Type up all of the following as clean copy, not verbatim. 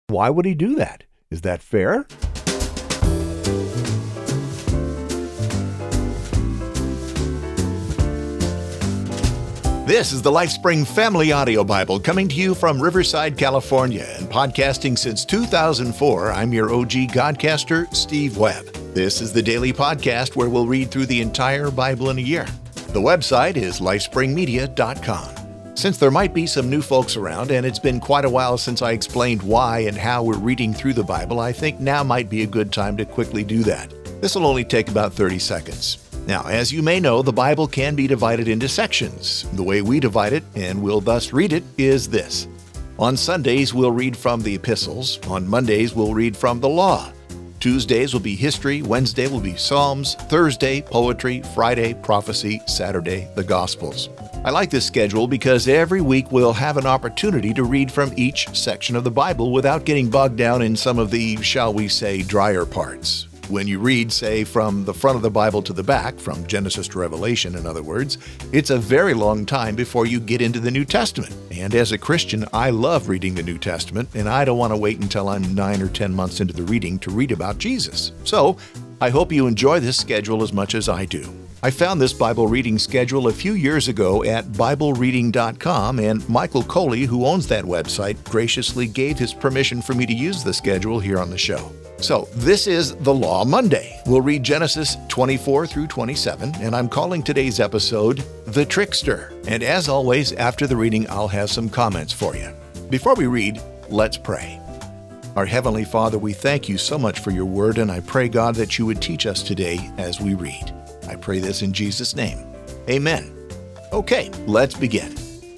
Why would he do that? Is that fair? This is the LifeSpring Family Audio Bible coming to you from Riverside, California, and podcasting since 2004. I'm your OG Godcaster, Steve Webb. This is the daily podcast where we'll read through the entire Bible in a year. The website is lifespringmedia.com. Since there might be some new folks around, and it's been quite a while since I explained why and how we're reading through the Bible, I think now might be a good time to quickly do that. This will only take about 30 seconds. Now, as you may know, the Bible can be divided into sections. The way we divide it, and will thus read it, is this. On Sundays, we'll read from the epistles. On Mondays, we'll read from the law. Tuesdays will be history. Wednesday will be Psalms. Thursday, poetry. Friday, prophecy. Saturday, the Gospels. I like this schedule because every week we'll have an opportunity to read from each section of the Bible without getting bogged down in some of the, shall we say, drier parts. When you read, say, from the front of the Bible to the back, from Genesis to Revelation, in other words, it's a very long time before you get into the New Testament. And as a Christian, I love reading the New Testament, and I don't want to wait until I'm 9 or 10 months into the reading to read about Jesus. So, I hope you enjoy this schedule as much as I do. I found this Bible reading schedule a few years ago at BibleReading.com, and Michael Coley, who owns that website, graciously gave his permission for me to use the schedule here on the show. So, this is the Law Monday. We'll read Genesis 24 through 27, and I'm calling today's episode The Trickster. And as always, after the reading, I'll have some comments for you. Before we read, let's pray. Our Heavenly Father, we thank you so much for your word, and I pray, God, that you would teach us today as we read. I pray this in Jesus' name. Amen. Okay, let's begin.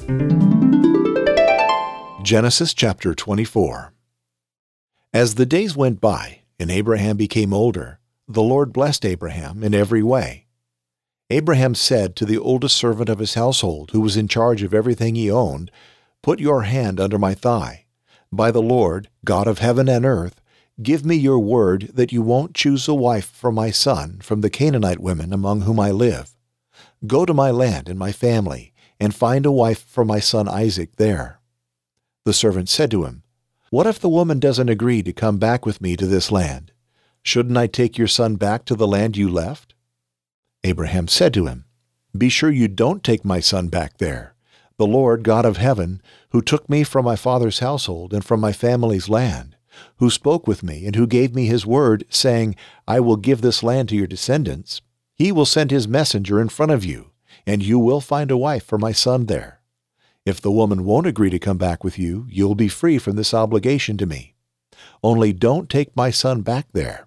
Genesis chapter 24. As the days went by, and Abraham became older, the Lord blessed Abraham in every way. Abraham said to the oldest servant of his household, who was in charge of everything he owned, "Put your hand under my thigh. By the Lord, God of heaven and earth, give me your word that you won't choose a wife for my son from the Canaanite women among whom I live. Go to my land and my family, and find a wife for my son Isaac there." The servant said to him, "What if the woman doesn't agree to come back with me to this land? Shouldn't I take your son back to the land you left?" Abraham said to him, "Be sure you don't take my son back there. The Lord God of heaven, who took me from my father's household and from my family's land, who spoke with me and who gave me his word, saying, 'I will give this land to your descendants,' he will send his messenger in front of you, and you will find a wife for my son there. If the woman won't agree to come back with you, you'll be free from this obligation to me. Only don't take my son back there."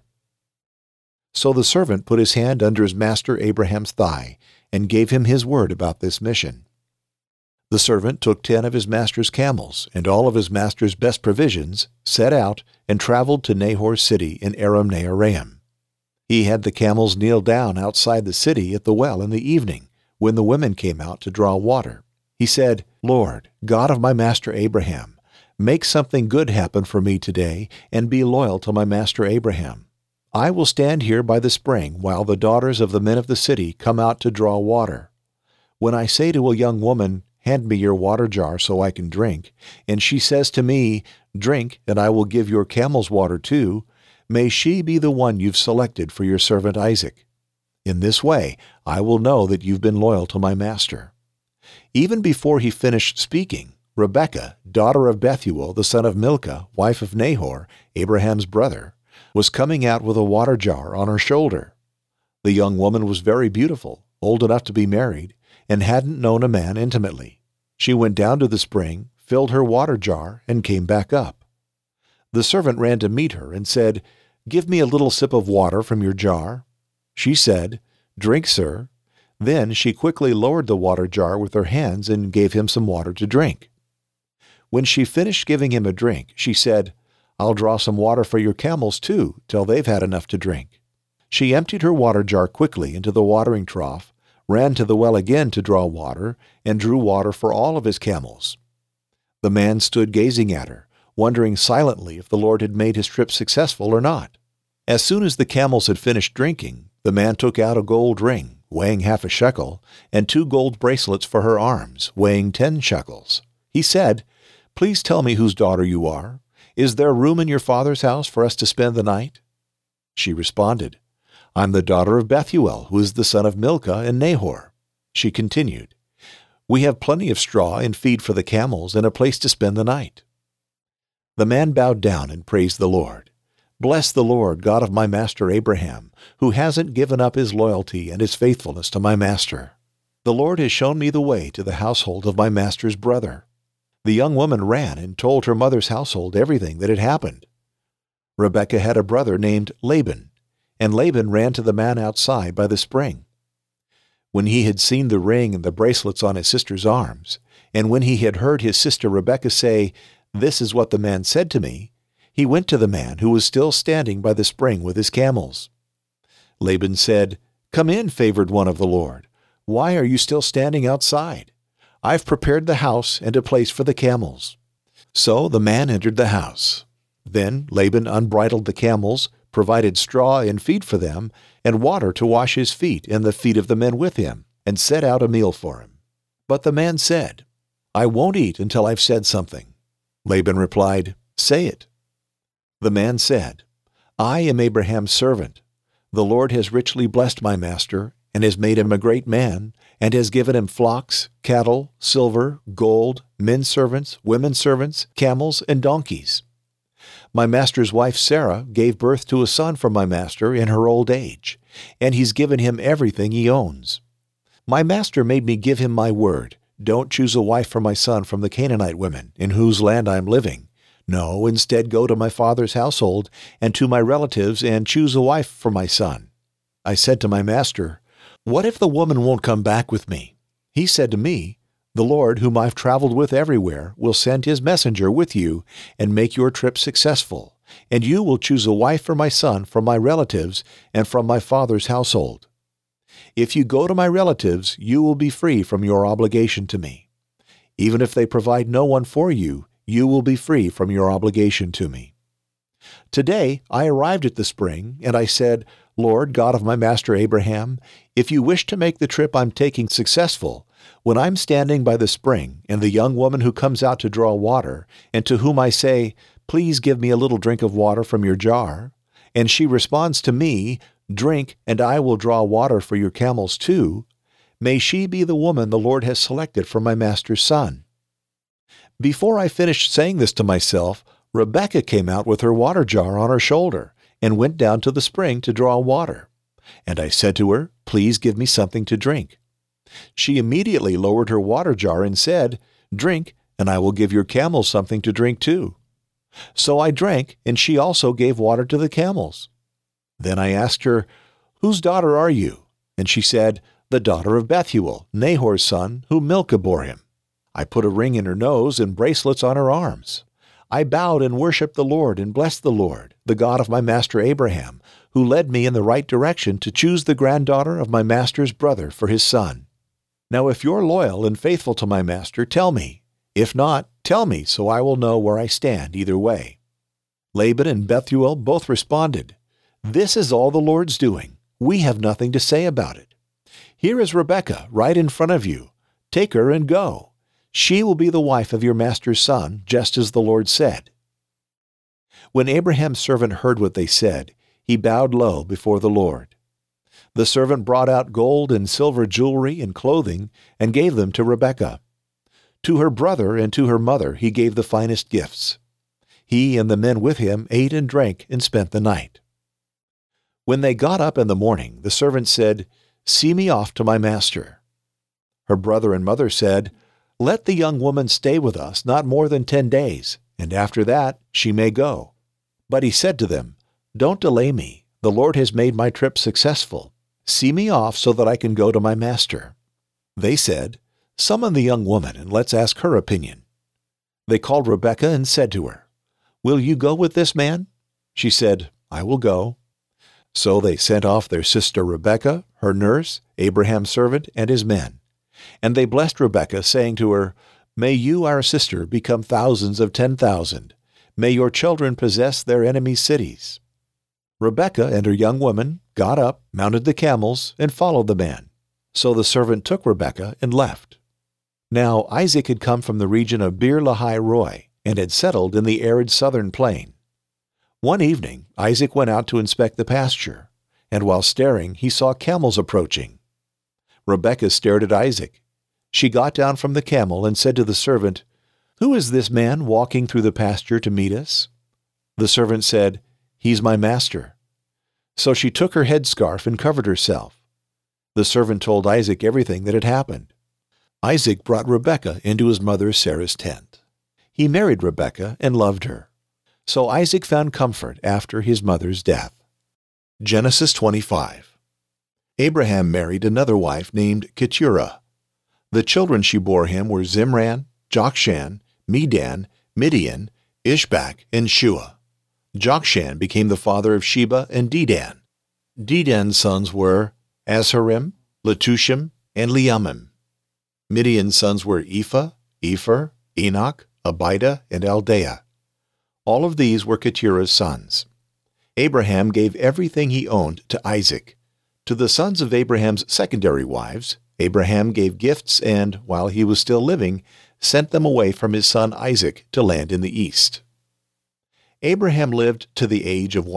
So the servant put his hand under his master Abraham's thigh and gave him his word about this mission. The servant took 10 of his master's camels and all of his master's best provisions, set out, and traveled to Nahor's city in Aram Naharaim. He had the camels kneel down outside the city at the well in the evening, when the women came out to draw water. He said, "Lord, God of my master Abraham, make something good happen for me today, and be loyal to my master Abraham. I will stand here by the spring while the daughters of the men of the city come out to draw water. When I say to a young woman, 'Hand me your water jar so I can drink,' and she says to me, 'Drink, and I will give your camels water too,' may she be the one you've selected for your servant Isaac. In this way, I will know that you've been loyal to my master." Even before he finished speaking, Rebekah, daughter of Bethuel, the son of Milcah, wife of Nahor, Abraham's brother, was coming out with a water jar on her shoulder. The young woman was very beautiful, old enough to be married, and hadn't known a man intimately. She went down to the spring, filled her water jar, and came back up. The servant ran to meet her and said, "Give me a little sip of water from your jar." She said, "Drink, sir." Then she quickly lowered the water jar with her hands and gave him some water to drink. When she finished giving him a drink, she said, "I'll draw some water for your camels too, till they've had enough to drink." She emptied her water jar quickly into the watering trough, ran to the well again to draw water, and drew water for all of his camels. The man stood gazing at her, wondering silently if the Lord had made his trip successful or not. As soon as the camels had finished drinking, the man took out a gold ring, weighing 1/2 shekel, and 2 gold bracelets for her arms, weighing 10 shekels. He said, "Please tell me whose daughter you are, "Is there room in your father's house for us to spend the night?" She responded, "I'm the daughter of Bethuel, who is the son of Milcah and Nahor." She continued, "We have plenty of straw and feed for the camels and a place to spend the night." The man bowed down and praised the Lord. "Bless the Lord, God of my master Abraham, who hasn't given up his loyalty and his faithfulness to my master. The Lord has shown me the way to the household of my master's brother." The young woman ran and told her mother's household everything that had happened. Rebekah had a brother named Laban, and Laban ran to the man outside by the spring. When he had seen the ring and the bracelets on his sister's arms, and when he had heard his sister Rebekah say, "This is what the man said to me," he went to the man who was still standing by the spring with his camels. Laban said, "Come in, favored one of the Lord. Why are you still standing outside? I've prepared the house and a place for the camels." So the man entered the house. Then Laban unbridled the camels, provided straw and feed for them, and water to wash his feet and the feet of the men with him, and set out a meal for him. But the man said, "I won't eat until I've said something." Laban replied, "Say it." The man said, "I am Abraham's servant. The Lord has richly blessed my master, and has made him a great man, and has given him flocks, cattle, silver, gold, men servants, women servants, camels, and donkeys. My master's wife Sarah gave birth to a son for my master in her old age, and he's given him everything he owns. My master made me give him my word. Don't choose a wife for my son from the Canaanite women, in whose land I am living. No, instead go to my father's household and to my relatives and choose a wife for my son." I said to my master, "What if the woman won't come back with me?" He said to me, "The Lord, whom I've traveled with everywhere, will send his messenger with you and make your trip successful, and you will choose a wife for my son from my relatives and from my father's household. If you go to my relatives, you will be free from your obligation to me. Even if they provide no one for you, you will be free from your obligation to me." Today I arrived at the spring, and I said, "Lord, God of my master Abraham, if you wish to make the trip I'm taking successful, when I'm standing by the spring, and the young woman who comes out to draw water, and to whom I say, 'Please give me a little drink of water from your jar,' and she responds to me, 'Drink, and I will draw water for your camels too,' may she be the woman the Lord has selected for my master's son." Before I finished saying this to myself, Rebekah came out with her water jar on her shoulder and went down to the spring to draw water. And I said to her, "Please give me something to drink." She immediately lowered her water jar and said, "Drink, and I will give your camels something to drink too." So I drank, and she also gave water to the camels. Then I asked her, "Whose daughter are you?" And she said, "The daughter of Bethuel, Nahor's son, whom Milcah bore him." I put a ring in her nose and bracelets on her arms. I bowed and worshipped the Lord and blessed the Lord, the God of my master Abraham, who led me in the right direction to choose the granddaughter of my master's brother for his son. Now if you're loyal and faithful to my master, tell me. If not, tell me, so I will know where I stand either way." Laban and Bethuel both responded, "This is all the Lord's doing. We have nothing to say about it. Here is Rebekah right in front of you. Take her and go. She will be the wife of your master's son, just as the Lord said." When Abraham's servant heard what they said, he bowed low before the Lord. The servant brought out gold and silver jewelry and clothing and gave them to Rebekah. To her brother and to her mother he gave the finest gifts. He and the men with him ate and drank and spent the night. When they got up in the morning, the servant said, "See me off to my master." Her brother and mother said, "Let the young woman stay with us not more than 10 days, and after that she may go." But he said to them, "Don't delay me. The Lord has made my trip successful. See me off so that I can go to my master." They said, "Summon the young woman and let's ask her opinion." They called Rebekah and said to her, "Will you go with this man?" She said, "I will go." So they sent off their sister Rebekah, her nurse, Abraham's servant, and his men. And they blessed Rebekah, saying to her, "May you, our sister, become thousands of 10,000. May your children possess their enemies' cities." Rebekah and her young women got up, mounted the camels, and followed the man. So the servant took Rebekah and left. Now Isaac had come from the region of Beer Lahai Roi, and had settled in the arid southern plain. One evening, Isaac went out to inspect the pasture, and while staring, he saw camels approaching. Rebekah stared at Isaac. She got down from the camel and said to the servant, "Who is this man walking through the pasture to meet us?" The servant said, "He's my master." So she took her headscarf and covered herself. The servant told Isaac everything that had happened. Isaac brought Rebekah into his mother Sarah's tent. He married Rebekah and loved her. So Isaac found comfort after his mother's death. Genesis 25. Abraham married another wife named Keturah. The children she bore him were Zimran, Jokshan, Medan, Midian, Ishbak, and Shua. Jokshan became the father of Sheba and Dedan. Dedan's sons were Azharim, Letushim, and Leammim. Midian's sons were Ephah, Epher, Enoch, Abida, and Eldaah. All of these were Keturah's sons. Abraham gave everything he owned to Isaac. To the sons of Abraham's secondary wives, Abraham gave gifts and, while he was still living, sent them away from his son Isaac to land in the east. Abraham lived to the age of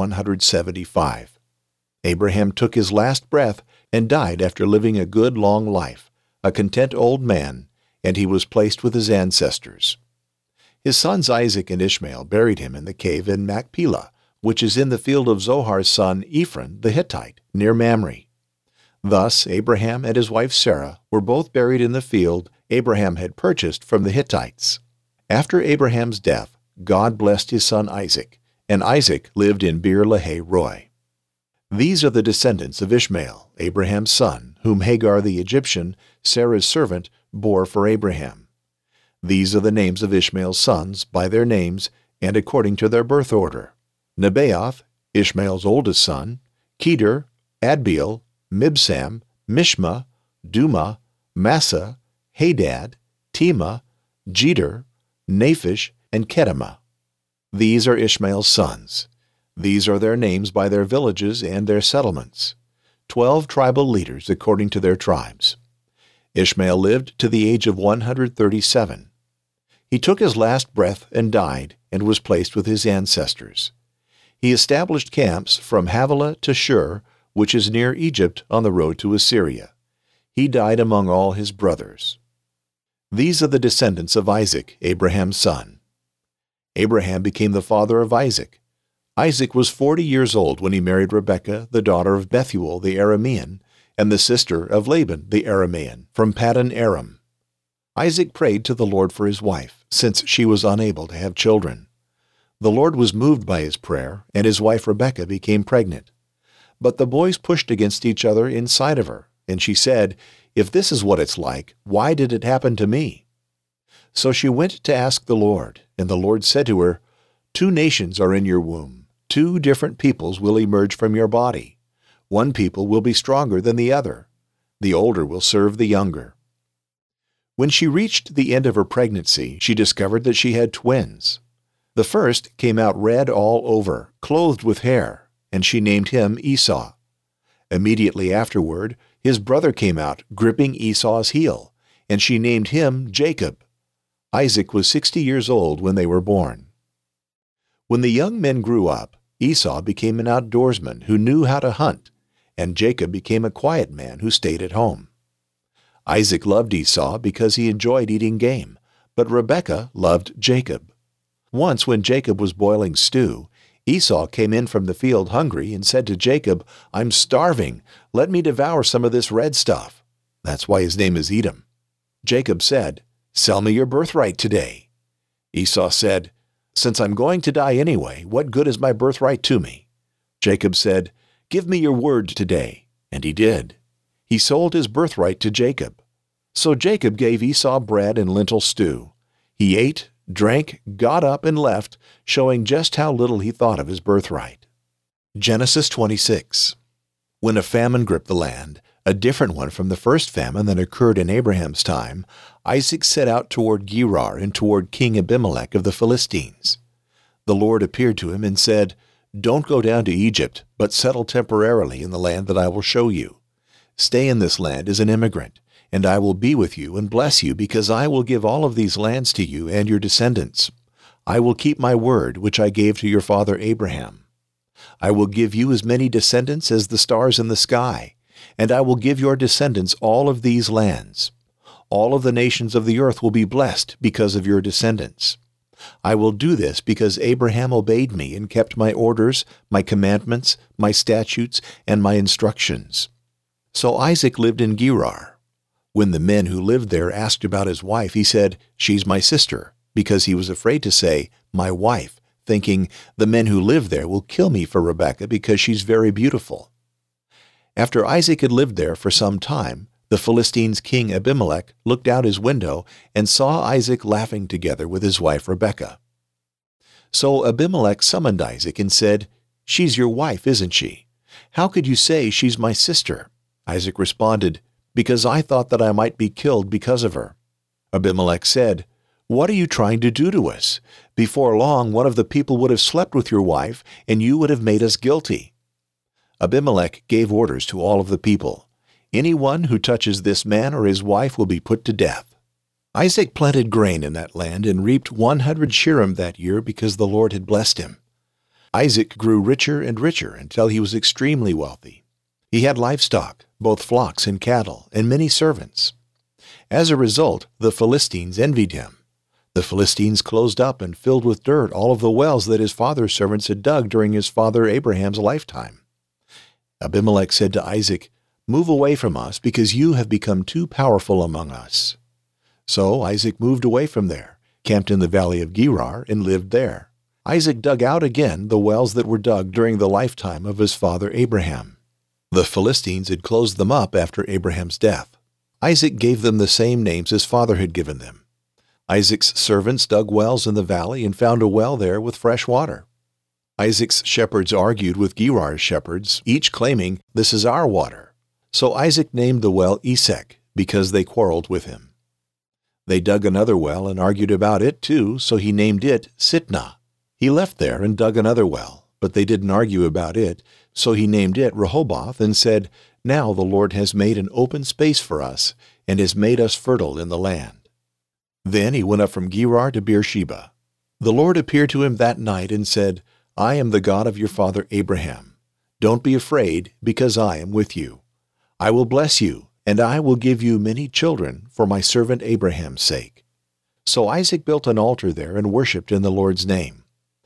175. Abraham took his last breath and died after living a good long life, a content old man, and he was placed with his ancestors. His sons Isaac and Ishmael buried him in the cave in Machpelah, which is in the field of Zohar's son Ephron the Hittite, near Mamre. Thus Abraham and his wife Sarah were both buried in the field Abraham had purchased from the Hittites. After Abraham's death, God blessed his son Isaac, and Isaac lived in Beer Lahai Roi. These are the descendants of Ishmael, Abraham's son, whom Hagar the Egyptian, Sarah's servant, bore for Abraham. These are the names of Ishmael's sons, by their names, and according to their birth order: Nebaioth, Ishmael's oldest son, Kedar, Adbeel, Mibsam, Mishma, Duma, Massa, Hadad, Tema, Jeter, Naphish, and Kedemah. These are Ishmael's sons. These are their names by their villages and their settlements, 12 tribal leaders according to their tribes. Ishmael lived to the age of 137. He took his last breath and died, and was placed with his ancestors. He established camps from Havilah to Shur, which is near Egypt on the road to Assyria. He died among all his brothers. These are the descendants of Isaac, Abraham's son. Abraham became the father of Isaac. Isaac was 40 years old when he married Rebekah, the daughter of Bethuel the Aramean, and the sister of Laban the Aramean, from Paddan Aram. Isaac prayed to the Lord for his wife, since she was unable to have children. The Lord was moved by his prayer, and his wife Rebekah became pregnant. But the boys pushed against each other inside of her, and she said, "If this is what it's like, why did it happen to me?" So she went to ask the Lord, and the Lord said to her, "2 nations are in your womb. 2 different peoples will emerge from your body. One people will be stronger than the other. The older will serve the younger." When she reached the end of her pregnancy, she discovered that she had twins. The first came out red all over, clothed with hair, and she named him Esau. Immediately afterward, his brother came out, gripping Esau's heel, and she named him Jacob. Isaac was 60 years old when they were born. When the young men grew up, Esau became an outdoorsman who knew how to hunt, and Jacob became a quiet man who stayed at home. Isaac loved Esau because he enjoyed eating game, but Rebekah loved Jacob. Once when Jacob was boiling stew, Esau came in from the field hungry and said to Jacob, "I'm starving. Let me devour some of this red stuff." That's why his name is Edom. Jacob said, "Sell me your birthright today." Esau said, "Since I'm going to die anyway, what good is my birthright to me?" Jacob said, "Give me your word today." And he did. He sold his birthright to Jacob. So Jacob gave Esau bread and lentil stew. He ate, drank, got up, and left, showing just how little he thought of his birthright. Genesis 26. When a famine gripped the land, a different one from the first famine that occurred in Abraham's time, Isaac set out toward Gerar and toward King Abimelech of the Philistines. The Lord appeared to him and said, "Don't go down to Egypt, but settle temporarily in the land that I will show you. Stay in this land as an immigrant, and I will be with you and bless you, because I will give all of these lands to you and your descendants. I will keep my word which I gave to your father Abraham. I will give you as many descendants as the stars in the sky, and I will give your descendants all of these lands. All of the nations of the earth will be blessed because of your descendants. I will do this because Abraham obeyed me and kept my orders, my commandments, my statutes, and my instructions. So Isaac lived in Gerar. When the men who lived there asked about his wife, he said, "She's my sister," because he was afraid to say, "my wife," thinking, "The men who live there will kill me for Rebekah because she's very beautiful." After Isaac had lived there for some time, the Philistines' king Abimelech looked out his window and saw Isaac laughing together with his wife Rebekah. So Abimelech summoned Isaac and said, "She's your wife, isn't she? How could you say she's my sister?" Isaac responded, "Because I thought that I might be killed because of her." Abimelech said, "What are you trying to do to us? Before long, one of the people would have slept with your wife, and you would have made us guilty." Abimelech gave orders to all of the people, "Anyone who touches this man or his wife will be put to death." Isaac planted grain in that land and reaped 100 sherim that year because the Lord had blessed him. Isaac grew richer and richer until he was extremely wealthy. He had livestock, both flocks and cattle, and many servants. As a result, the Philistines envied him. The Philistines closed up and filled with dirt all of the wells that his father's servants had dug during his father Abraham's lifetime. Abimelech said to Isaac, "Move away from us, because you have become too powerful among us." So Isaac moved away from there, camped in the valley of Gerar, and lived there. Isaac dug out again the wells that were dug during the lifetime of his father Abraham. The Philistines had closed them up after Abraham's death. Isaac gave them the same names his father had given them. Isaac's servants dug wells in the valley and found a well there with fresh water. Isaac's shepherds argued with Gerar's shepherds, each claiming, "This is our water." So Isaac named the well Esek, because they quarreled with him. They dug another well and argued about it too, so he named it Sitnah. He left there and dug another well, but they didn't argue about it, so he named it Rehoboth and said, "Now the Lord has made an open space for us and has made us fertile in the land." Then he went up from Gerar to Beersheba. The Lord appeared to him that night and said, "I am the God of your father Abraham. Don't be afraid, because I am with you. I will bless you, and I will give you many children for my servant Abraham's sake." So Isaac built an altar there and worshipped in the Lord's name.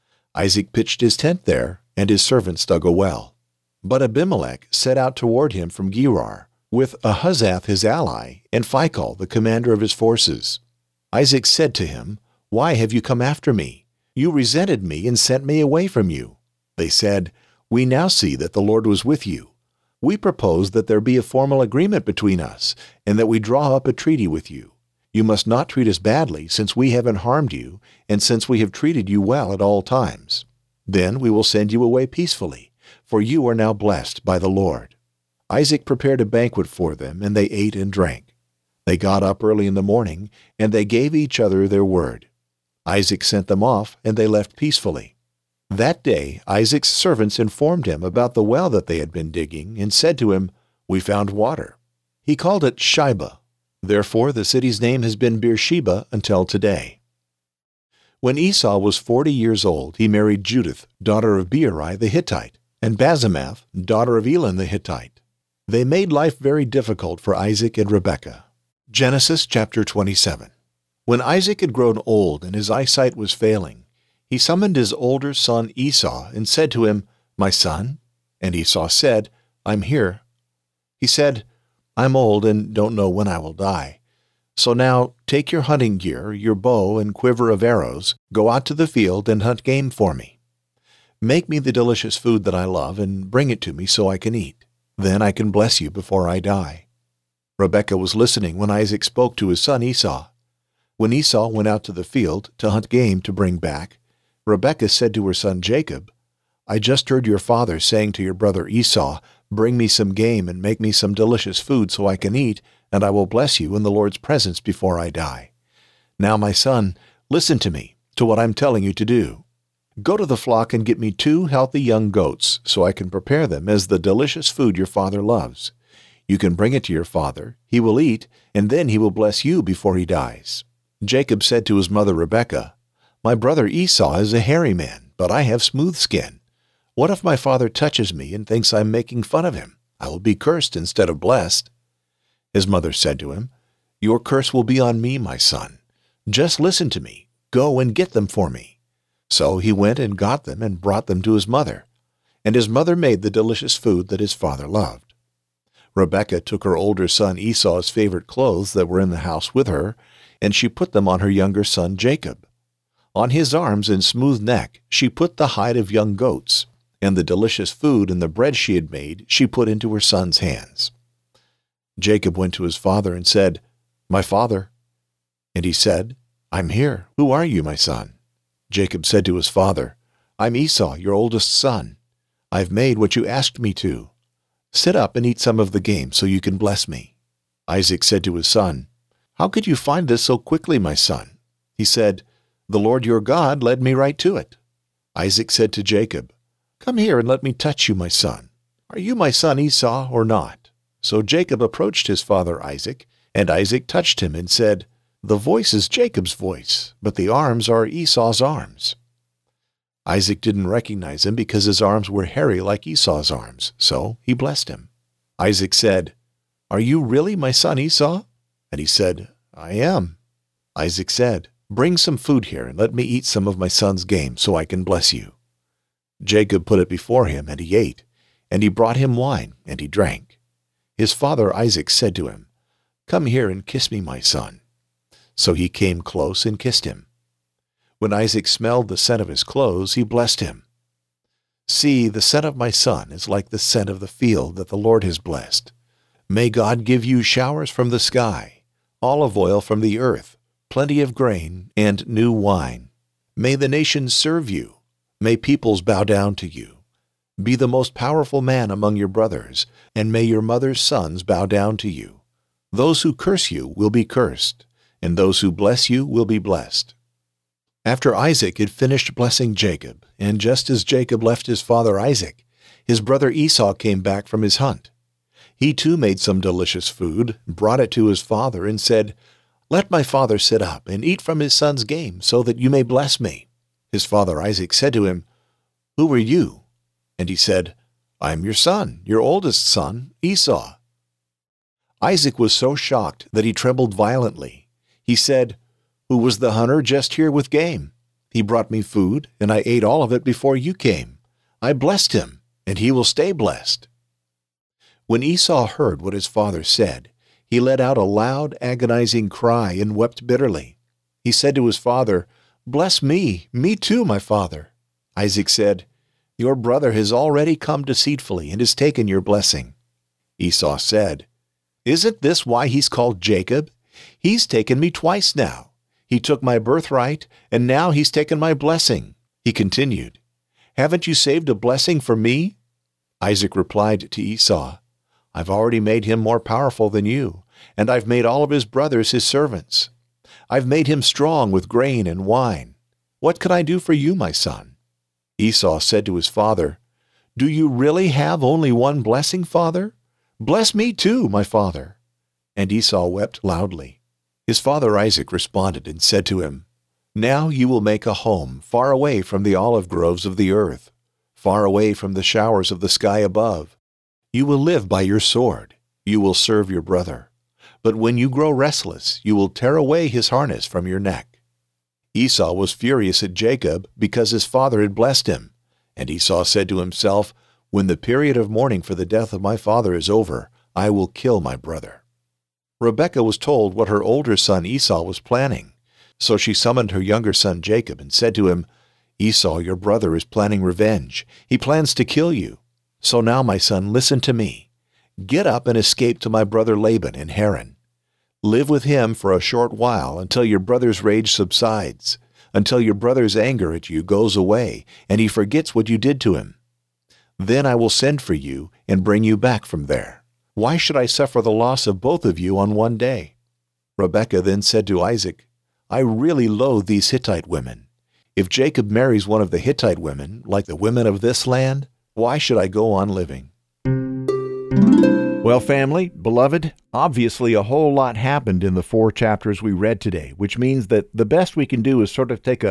Isaac pitched his tent there, and his servants dug a well. But Abimelech set out toward him from Gerar, with Ahuzzath his ally, and Phicol the commander of his forces. Isaac said to him, "Why have you come after me? You resented me and sent me away from you." They said, "We now see that the Lord was with you. We propose that there be a formal agreement between us, and that we draw up a treaty with you. You must not treat us badly, since we haven't harmed you, and since we have treated you well at all times. Then we will send you away peacefully, for you are now blessed by the Lord." Isaac prepared a banquet for them, and they ate and drank. They got up early in the morning, and they gave each other their word. Isaac sent them off, and they left peacefully. That day Isaac's servants informed him about the well that they had been digging, and said to him, "We found water." He called it Shibah. Therefore the city's name has been Beersheba until today. When Esau was 40 years old, he married Judith, daughter of Beeri the Hittite, and Basemath, daughter of Elon the Hittite. They made life very difficult for Isaac and Rebekah. Genesis chapter 27. When Isaac had grown old and his eyesight was failing, he summoned his older son Esau and said to him, "My son?" And Esau said, "I'm here." He said, "I'm old and don't know when I will die. So now take your hunting gear, your bow and quiver of arrows, go out to the field and hunt game for me. Make me the delicious food that I love and bring it to me so I can eat. Then I can bless you before I die." Rebekah was listening when Isaac spoke to his son Esau. When Esau went out to the field to hunt game to bring back, Rebekah said to her son Jacob, "I just heard your father saying to your brother Esau, 'Bring me some game and make me some delicious food so I can eat, and I will bless you in the Lord's presence before I die.' Now, my son, listen to me, to what I'm telling you to do. Go to the flock and get me 2 healthy young goats, so I can prepare them as the delicious food your father loves. You can bring it to your father, he will eat, and then he will bless you before he dies." Jacob said to his mother Rebekah, My brother Esau is a hairy man, but I have smooth skin. What if my father touches me and thinks I'm making fun of him? I will be cursed instead of blessed." His mother said to him, "Your curse will be on me, my son. Just listen to me. Go and get them for me." So he went and got them and brought them to his mother. And his mother made the delicious food that his father loved. Rebekah took her older son Esau's favorite clothes that were in the house with her, and she put them on her younger son Jacob. On his arms and smooth neck she put the hide of young goats, and the delicious food and the bread she had made she put into her son's hands. Jacob went to his father and said, "My father." And he said, "I'm here. Who are you, my son?" Jacob said to his father, "I'm Esau, your oldest son. I've made what you asked me to. Sit up and eat some of the game so you can bless me." Isaac said to his son, "How could you find this so quickly, my son?" He said, "The Lord your God led me right to it." Isaac said to Jacob, "Come here and let me touch you, my son. Are you my son Esau or not?" So Jacob approached his father Isaac, and Isaac touched him and said, "The voice is Jacob's voice, but the arms are Esau's arms." Isaac didn't recognize him because his arms were hairy like Esau's arms, so he blessed him. Isaac said, "Are you really my son Esau?" And he said, "I am." Isaac said, "Bring some food here and let me eat some of my son's game so I can bless you." Jacob put it before him, and he ate, and he brought him wine, and he drank. His father Isaac said to him, "Come here and kiss me, my son." So he came close and kissed him. When Isaac smelled the scent of his clothes, he blessed him. "See, the scent of my son is like the scent of the field that the Lord has blessed. May God give you showers from the sky, olive oil from the earth, plenty of grain, and new wine. May the nations serve you. May peoples bow down to you. Be the most powerful man among your brothers, and may your mother's sons bow down to you. Those who curse you will be cursed, and those who bless you will be blessed." After Isaac had finished blessing Jacob, and just as Jacob left his father Isaac, his brother Esau came back from his hunt. He too made some delicious food, brought it to his father, and said, "Let my father sit up and eat from his son's game, so that you may bless me." His father Isaac said to him, "Who are you?" And he said, "I am your son, your oldest son, Esau." Isaac was so shocked that he trembled violently. He said, "Who was the hunter just here with game? He brought me food, and I ate all of it before you came. I blessed him, and he will stay blessed." When Esau heard what his father said, he let out a loud, agonizing cry and wept bitterly. He said to his father, "Bless me too, my father." Isaac said, "Your brother has already come deceitfully and has taken your blessing." Esau said, "Isn't this why he's called Jacob? He's taken me twice now. He took my birthright, and now he's taken my blessing." He continued, "Haven't you saved a blessing for me?" Isaac replied to Esau, "I've already made him more powerful than you, and I've made all of his brothers his servants. I've made him strong with grain and wine. What can I do for you, my son?" Esau said to his father, "Do you really have only one blessing, father? Bless me too, my father." And Esau wept loudly. His father Isaac responded and said to him, "Now you will make a home far away from the olive groves of the earth, far away from the showers of the sky above. You will live by your sword. You will serve your brother. But when you grow restless, you will tear away his harness from your neck." Esau was furious at Jacob because his father had blessed him. And Esau said to himself, "When the period of mourning for the death of my father is over, I will kill my brother." Rebekah was told what her older son Esau was planning. So she summoned her younger son Jacob and said to him, "Esau, your brother, is planning revenge. He plans to kill you. So now, my son, listen to me. Get up and escape to my brother Laban in Haran. Live with him for a short while until your brother's rage subsides, until your brother's anger at you goes away and he forgets what you did to him. Then I will send for you and bring you back from there. Why should I suffer the loss of both of you on one day?" Rebekah then said to Isaac, "I really loathe these Hittite women. If Jacob marries one of the Hittite women, like the women of this land, why should I go on living?" Well, family, beloved, obviously a whole lot happened in the 4 chapters we read today, which means that the best we can do is sort of take a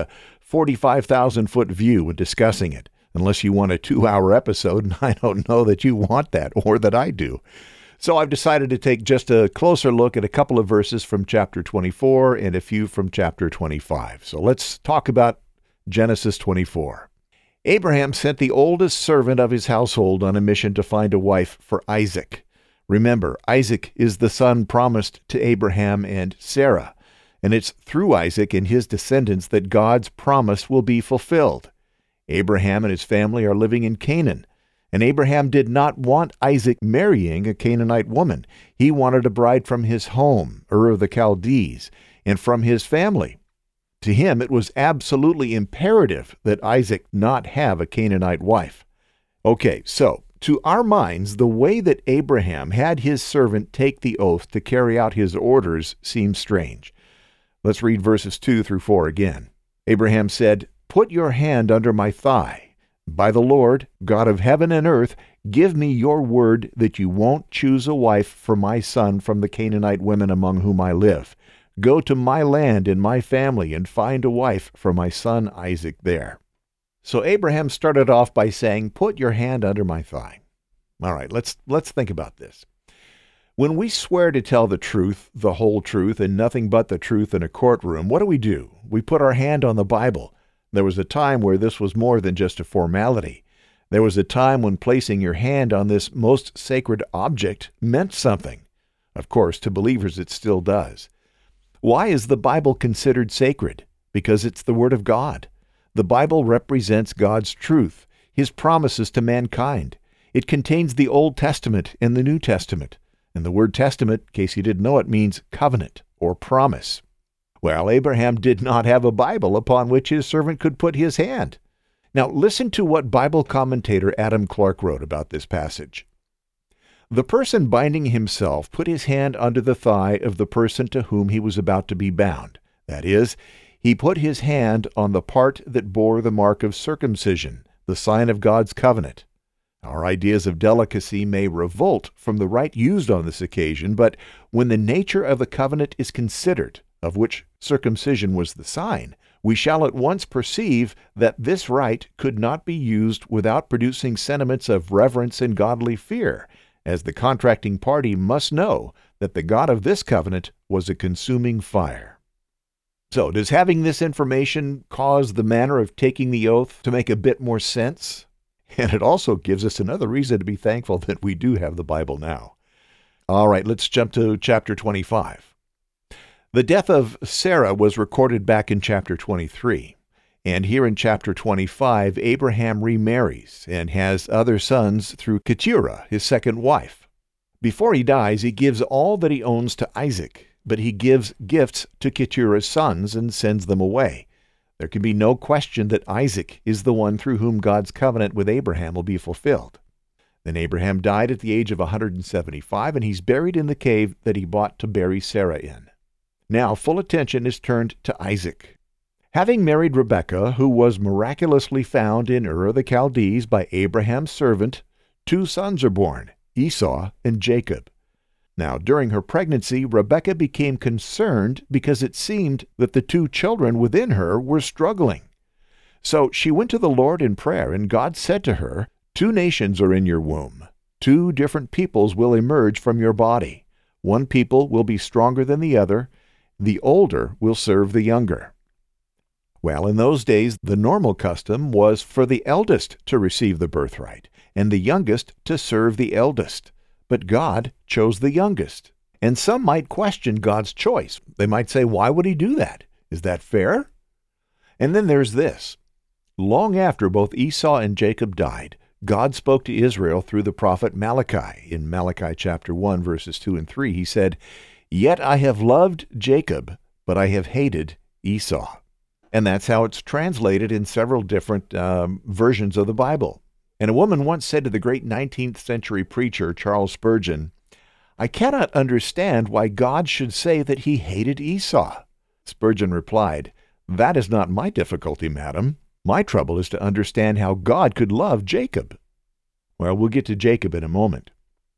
45,000-foot view when discussing it, unless you want a 2-hour episode, and I don't know that you want that or that I do. So I've decided to take just a closer look at a couple of verses from chapter 24 and a few from chapter 25. So let's talk about Genesis 24. Abraham sent the oldest servant of his household on a mission to find a wife for Isaac. Remember, Isaac is the son promised to Abraham and Sarah, and it's through Isaac and his descendants that God's promise will be fulfilled. Abraham and his family are living in Canaan, and Abraham did not want Isaac marrying a Canaanite woman. He wanted a bride from his home, Ur of the Chaldees, and from his family. To him, it was absolutely imperative that Isaac not have a Canaanite wife. Okay, so to our minds, the way that Abraham had his servant take the oath to carry out his orders seems strange. Let's read verses 2 through 4 again. Abraham said, "Put your hand under my thigh. By the Lord, God of heaven and earth, give me your word that you won't choose a wife for my son from the Canaanite women among whom I live. Go to my land and my family and find a wife for my son Isaac there." So Abraham started off by saying, "Put your hand under my thigh." All right, let's think about this. When we swear to tell the truth, the whole truth, and nothing but the truth in a courtroom, what do? We put our hand on the Bible. There was a time where this was more than just a formality. There was a time when placing your hand on this most sacred object meant something. Of course, to believers it still does. Why is the Bible considered sacred? Because it's the Word of God. The Bible represents God's truth, His promises to mankind. It contains the Old Testament and the New Testament. And the word testament, in case you didn't know it, means covenant or promise. Well, Abraham did not have a Bible upon which his servant could put his hand. Now, listen to what Bible commentator Adam Clarke wrote about this passage. The person binding himself put his hand under the thigh of the person to whom he was about to be bound. That is, he put his hand on the part that bore the mark of circumcision, the sign of God's covenant. Our ideas of delicacy may revolt from the rite used on this occasion, but when the nature of the covenant is considered, of which circumcision was the sign, we shall at once perceive that this rite could not be used without producing sentiments of reverence and godly fear, as the contracting party must know that the God of this covenant was a consuming fire. So, does having this information cause the manner of taking the oath to make a bit more sense? And it also gives us another reason to be thankful that we do have the Bible now. All right, let's jump to chapter 25. The death of Sarah was recorded back in chapter 23. And here in chapter 25, Abraham remarries and has other sons through Keturah, his second wife. Before he dies, he gives all that he owns to Isaac, but he gives gifts to Keturah's sons and sends them away. There can be no question that Isaac is the one through whom God's covenant with Abraham will be fulfilled. Then Abraham died at the age of 175, and he's buried in the cave that he bought to bury Sarah in. Now full attention is turned to Isaac. Having married Rebekah, who was miraculously found in Ur of the Chaldees by Abraham's servant, 2 sons are born, Esau and Jacob. Now, during her pregnancy, Rebekah became concerned because it seemed that the 2 children within her were struggling. So she went to the Lord in prayer, and God said to her, 2 nations are in your womb. 2 different peoples will emerge from your body. One people will be stronger than the other. The older will serve the younger. Well, in those days, the normal custom was for the eldest to receive the birthright, and the youngest to serve the eldest. But God chose the youngest. And some might question God's choice. They might say, why would he do that? Is that fair? And then there's this. Long after both Esau and Jacob died, God spoke to Israel through the prophet Malachi. In Malachi chapter 1, verses 2 and 3, he said, "Yet I have loved Jacob, but I have hated Esau." And that's how it's translated in several different versions of the Bible. And a woman once said to the great 19th century preacher Charles Spurgeon, "I cannot understand why God should say that he hated Esau." Spurgeon replied, "That is not my difficulty, madam. My trouble is to understand how God could love Jacob." Well, we'll get to Jacob in a moment.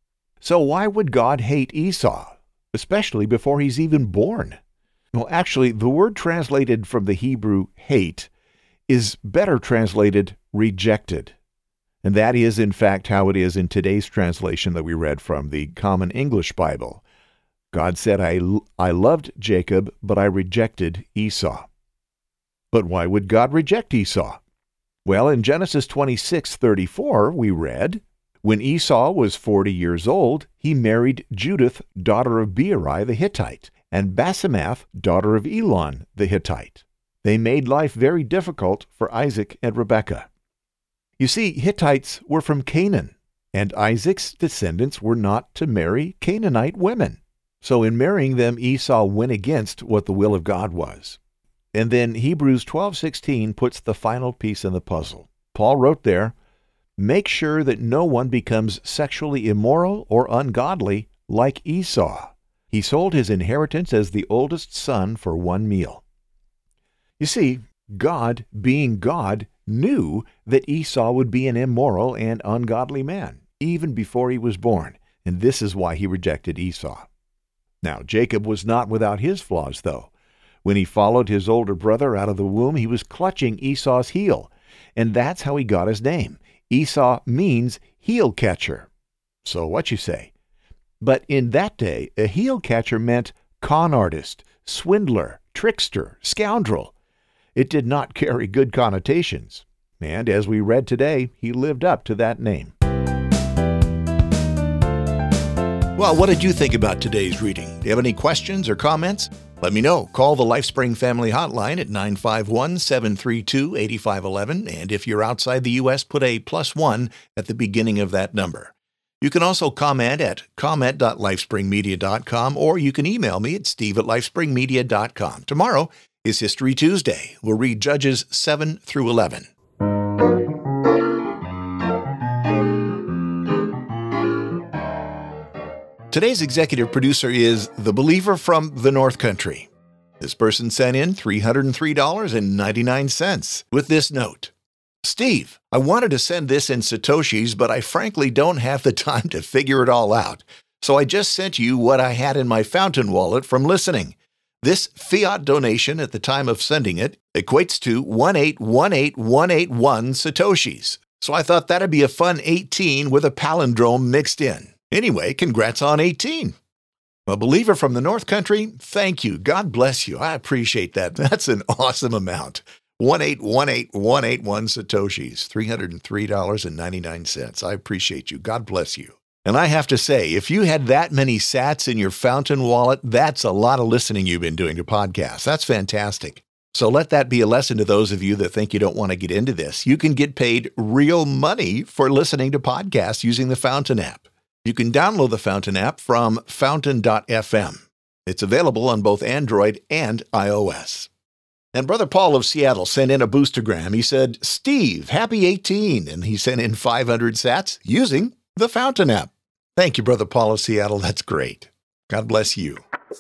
So why would God hate Esau, especially before he's even born? Well, actually, the word translated from the Hebrew hate is better translated rejected. And that is, in fact, how it is in today's translation that we read from the Common English Bible. God said, I loved Jacob, but I rejected Esau. But why would God reject Esau? Well, in Genesis 26:34, we read, when Esau was 40 years old, he married Judith, daughter of Beeri the Hittite, and Basemath, daughter of Elon the Hittite. They made life very difficult for Isaac and Rebekah. You see, Hittites were from Canaan, and Isaac's descendants were not to marry Canaanite women. So in marrying them, Esau went against what the will of God was. And then Hebrews 12:16 puts the final piece in the puzzle. Paul wrote there, make sure that no one becomes sexually immoral or ungodly like Esau. He sold his inheritance as the oldest son for one meal. You see, God, being God, knew that Esau would be an immoral and ungodly man, even before he was born, and this is why he rejected Esau. Now, Jacob was not without his flaws, though. When he followed his older brother out of the womb, he was clutching Esau's heel, and that's how he got his name. Esau means heel catcher. So what you say? But in that day, a heel catcher meant con artist, swindler, trickster, scoundrel. It did not carry good connotations. And as we read today, he lived up to that name. Well, what did you think about today's reading? Do you have any questions or comments? Let me know. Call the LifeSpring Family Hotline at 951-732-8511. And if you're outside the U.S., put a +1 at the beginning of that number. You can also comment at comment.lifespringmedia.com, or you can email me at steve@lifespringmedia.com. Tomorrow is History Tuesday. We'll read Judges 7 through 11. Today's executive producer is The Believer from the North Country. This person sent in $303.99 with this note. Steve, I wanted to send this in Satoshis, but I frankly don't have the time to figure it all out. So I just sent you what I had in my Fountain wallet from listening. This fiat donation at the time of sending it equates to 1818181 Satoshis. So I thought that'd be a fun 18 with a palindrome mixed in. Anyway, congrats on 18. A Believer from the North Country, thank you. God bless you. I appreciate that. That's an awesome amount. 1818181 Satoshis, $303.99. I appreciate you. God bless you. And I have to say, if you had that many sats in your Fountain wallet, that's a lot of listening you've been doing to podcasts. That's fantastic. So let that be a lesson to those of you that think you don't want to get into this. You can get paid real money for listening to podcasts using the Fountain app. You can download the Fountain app from fountain.fm. It's available on both Android and iOS. And Brother Paul of Seattle sent in a boostergram. He said, Steve, happy 18. And he sent in 500 sats using the Fountain app. Thank you, Brother Paul of Seattle. That's great. God bless you.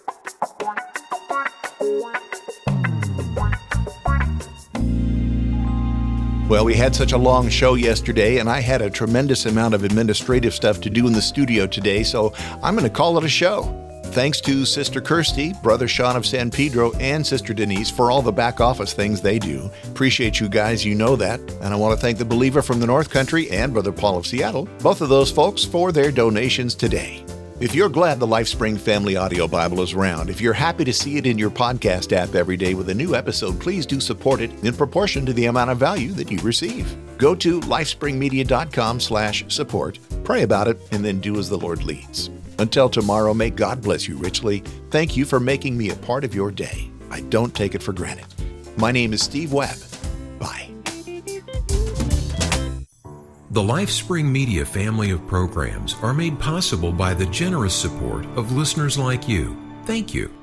Well, we had such a long show yesterday, and I had a tremendous amount of administrative stuff to do in the studio today, so I'm going to call it a show. Thanks to Sister Kirsty, Brother Sean of San Pedro, and Sister Denise for all the back office things they do. Appreciate you guys, you know that. And I want to thank the Believer from the North Country and Brother Paul of Seattle, both of those folks, for their donations today. If you're glad the LifeSpring Family Audio Bible is around, if you're happy to see it in your podcast app every day with a new episode, please do support it in proportion to the amount of value that you receive. Go to lifespringmedia.com/support, pray about it, and then do as the Lord leads. Until tomorrow, may God bless you richly. Thank you for making me a part of your day. I don't take it for granted. My name is Steve Webb. Bye. The LifeSpring Media family of programs are made possible by the generous support of listeners like you. Thank you.